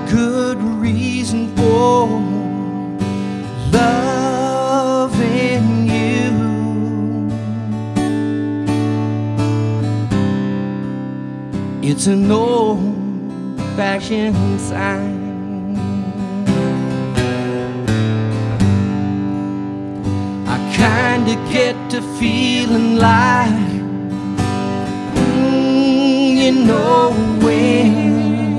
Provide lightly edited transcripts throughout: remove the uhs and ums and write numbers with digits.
good reason for loving you. It's an old-fashioned sign. I kinda get to feeling like you know when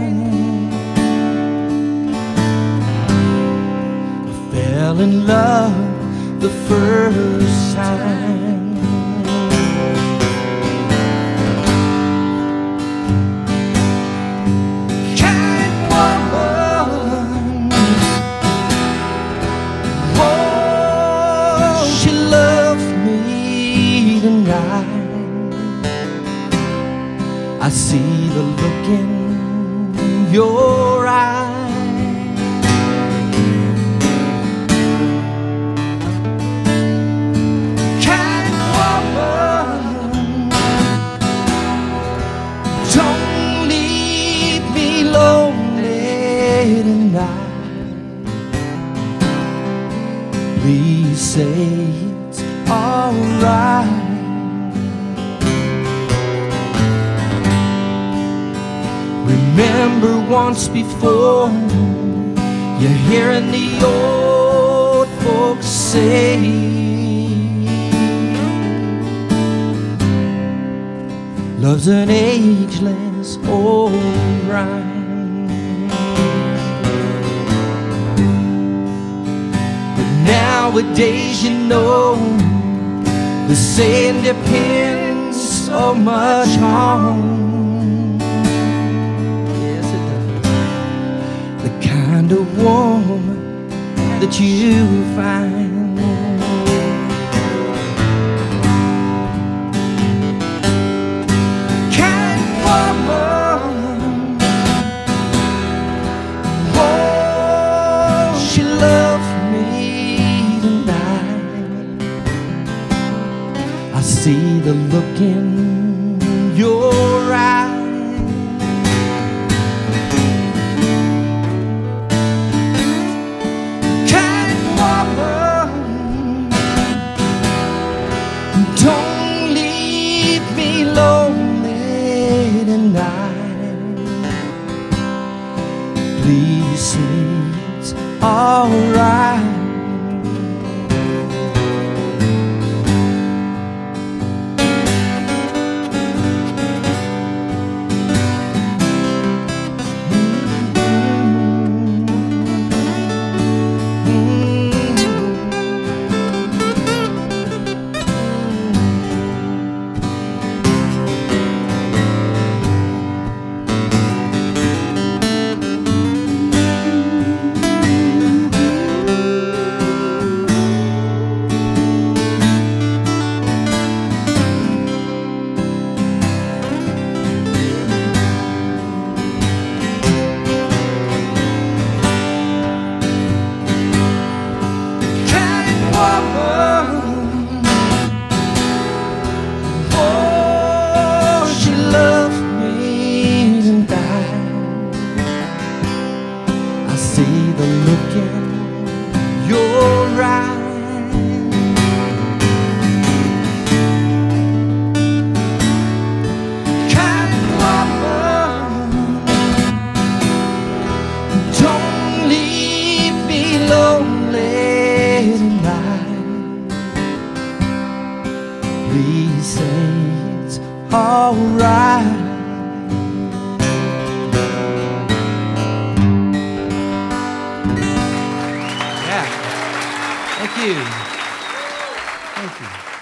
I fell in love the first time. Kind woman, oh, she loves me tonight. I see the look in your eyes. Kind woman, don't leave me lonely tonight. Please say it's alright. Remember once before, you're hearing the old folks say, love's an ageless old rhyme. But nowadays you know the saying depends so much on kind of woman that you find. Kind woman, oh, she loves me tonight. I see the look in your eyes. Don't leave me lonely tonight. Please say it's alright. See the look in your eyes. Kind woman, don't leave me lonely tonight. Please say it's alright. Thank you. Thank you.